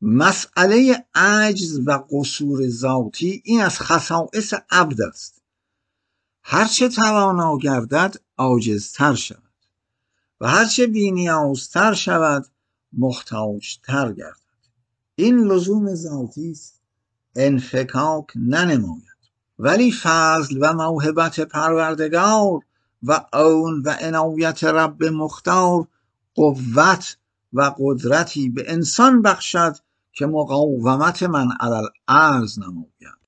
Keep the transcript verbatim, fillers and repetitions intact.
مسئله عجز و قصور ذاتی این از خصائص عبد است. هرچه توانا گردد عاجزتر شود و هرچه بی‌نیازتر شود محتاجتر گردد. این لزوم ذاتی است، انفکاک ننماید. ولی فضل و موهبت پروردگار و عون و عنایت رب مختار قوت و قدرتی به انسان بخشد که مقاومت من علی الارض نماید.